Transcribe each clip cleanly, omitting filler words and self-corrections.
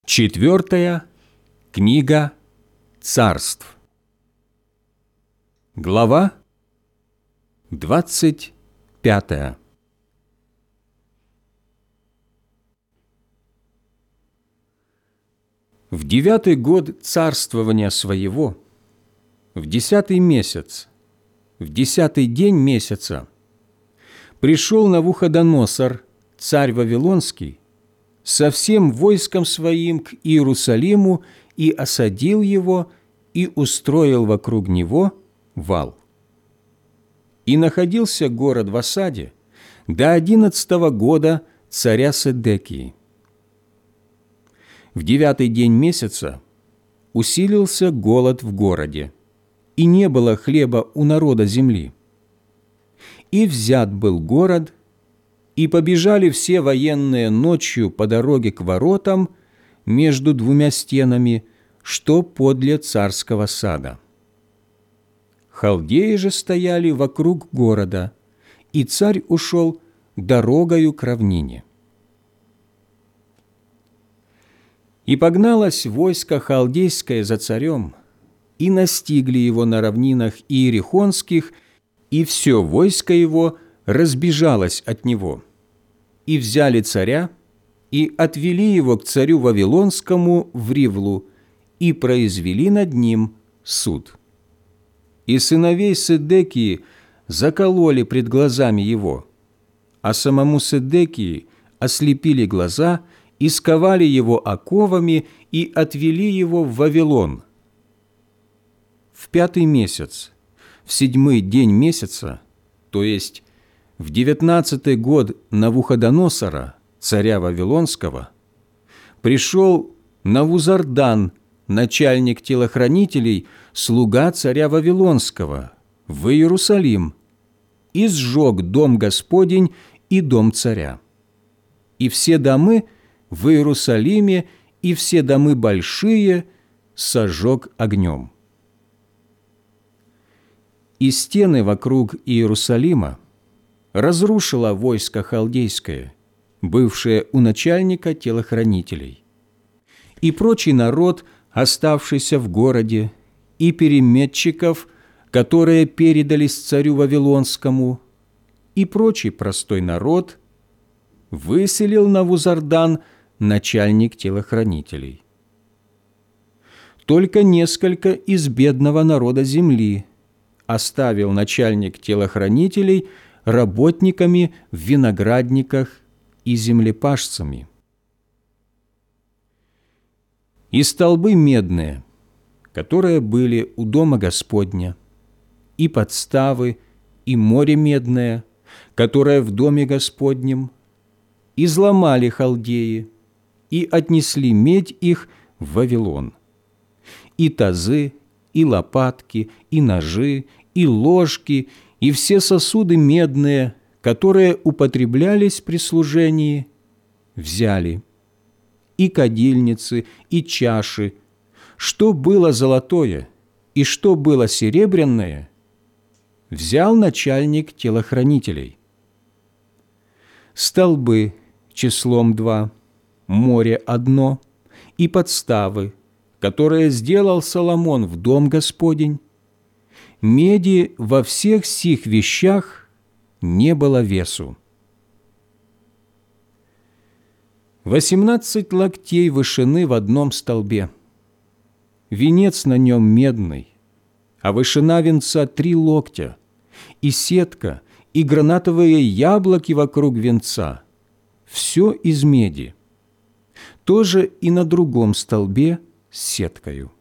Четвертая книга Царств. Глава 25. В 9-й год царствования своего, в 10-й месяц, в 10-й день месяца, пришел Навуходоносор, царь Вавилонский, со всем войском своим к Иерусалиму и осадил его, и устроил вокруг него вал. И находился город в осаде до 11-го года царя Седекии. В 9-й день месяца усилился голод в городе, и не было хлеба у народа земли. И взят был город, и побежали все военные ночью по дороге к воротам между двумя стенами, что подле царского сада. Халдеи же стояли вокруг города, и царь ушел дорогою к равнине. И погналось войско халдейское за царем, и настигли его на равнинах иерихонских, и все войско его разбежалось от него. И взяли царя, и отвели его к царю Вавилонскому в Ривлу, и произвели над ним суд. И сыновей Седекии закололи пред глазами его, а самому Седекии ослепили глаза и сковали его оковами и отвели его в Вавилон. В 5-й месяц, в 7-й день месяца, то есть в 19-й год Навуходоносора, царя Вавилонского, пришел Навузардан, начальник телохранителей, слуга царя Вавилонского, в Иерусалим, и сжег дом Господень и дом царя. И все домы в Иерусалиме, и все домы большие сожег огнем. И стены вокруг Иерусалима разрушило войско халдейское, бывшее у начальника телохранителей. И прочий народ, оставшийся в городе, и переметчиков, которые передались царю Вавилонскому, и прочий простой народ выселил Навузардан, начальник телохранителей. Только несколько из бедного народа земли оставил начальник телохранителей работниками в виноградниках и землепашцами. И столбы медные, которые были у дома Господня, и подставы, и море медное, которое в доме Господнем, изломали халдеи и отнесли медь их в Вавилон. И тазы, и лопатки, и ножи, и ложки, и все сосуды медные, которые употреблялись при служении, взяли, и кадильницы, и чаши, что было золотое и что было серебряное, взял начальник телохранителей. Столбы числом 2, море 1, и подставы, которые сделал Соломон в дом Господень, меди во всех сих вещах не было весу. 18 локтей вышины в одном столбе, венец на нем медный, а вышина венца 3 локтя, и сетка, и гранатовые яблоки вокруг венца, все из меди. Тоже и на другом столбе с сеткою.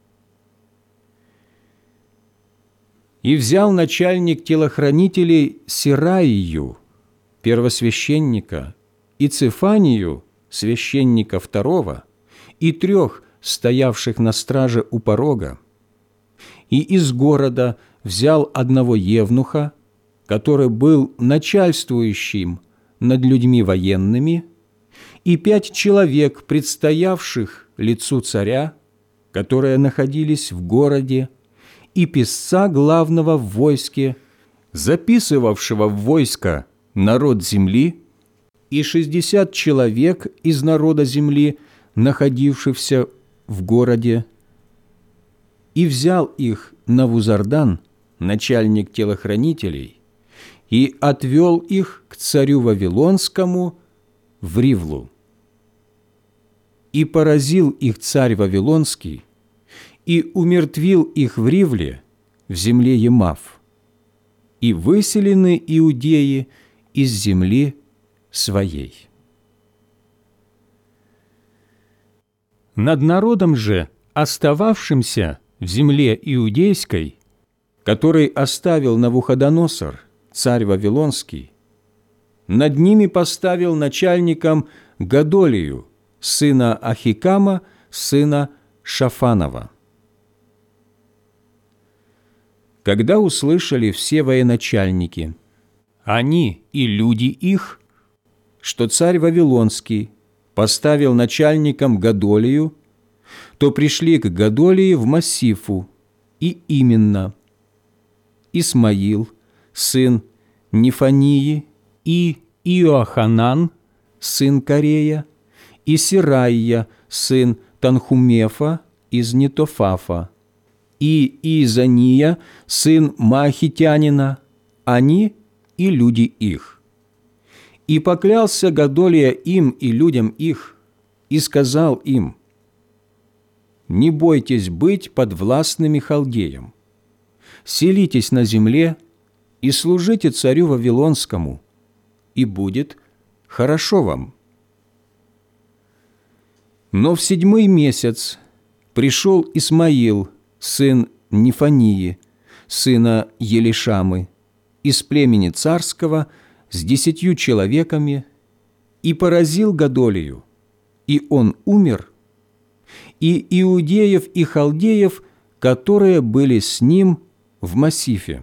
И взял начальник телохранителей Сираию, первосвященника, и Цефанию, священника 2, и 3 стоявших на страже у порога, и из города взял одного евнуха, который был начальствующим над людьми военными, и 5 человек, предстоявших лицу царя, которые находились в городе, и писца главного в войске, записывавшего в войско народ земли, и 60 человек из народа земли, находившихся в городе, и взял их Навузардан, начальник телохранителей, и отвел их к царю Вавилонскому в Ривлу. И поразил их царь Вавилонский, и умертвил их в Ривле, в земле Емав, и выселены иудеи из земли своей. Над народом же, остававшимся в земле иудейской, который оставил Навуходоносор, царь Вавилонский, над ними поставил начальником Годолию, сына Ахикама, сына Шафанова. Когда услышали все военачальники, они и люди их, что царь Вавилонский поставил начальником Годолию, то пришли к Годолии в Массифу, и именно Исмаил, сын Нефании, и Иоаханан, сын Карея, и Сираия, сын Танхумефа из Нетофафа, и Иезания, сын Маахитянина, они и люди их. И поклялся Годолия им и людям их, и сказал им: «Не бойтесь быть подвластными халдеям, селитесь на земле и служите царю Вавилонскому, и будет хорошо вам». Но в 7-й месяц пришел Исмаил, сын Нефании, сына Елишамы, из племени царского, с 10 человеками, и поразил Годолию, и он умер, и иудеев и халдеев, которые были с ним в Массифе.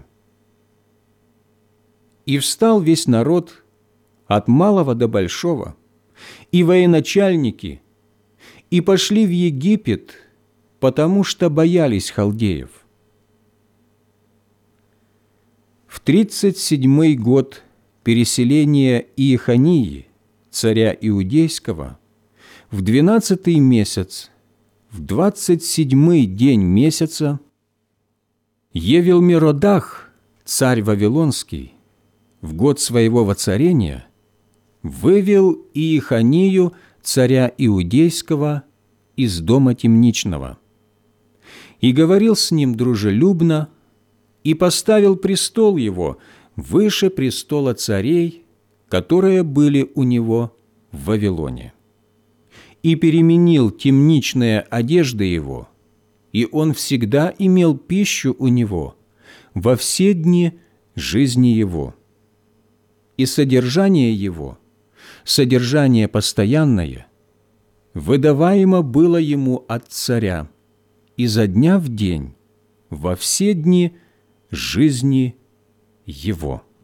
И встал весь народ от малого до большого, и военачальники, и пошли в Египет, потому что боялись халдеев. В 37-й год переселения Иехании, царя Иудейского, в 12-й месяц, в 27-й день месяца, Евелмеродах, царь Вавилонский, в год своего воцарения, вывел Иеханию, царя Иудейского, из дома темничного, и говорил с ним дружелюбно, и поставил престол его выше престола царей, которые были у него в Вавилоне, и переменил темничные одежды его, и он всегда имел пищу у него во все дни жизни его. И содержание его, содержание постоянное, выдаваемо было ему от царя изо дня в день во все дни жизни его.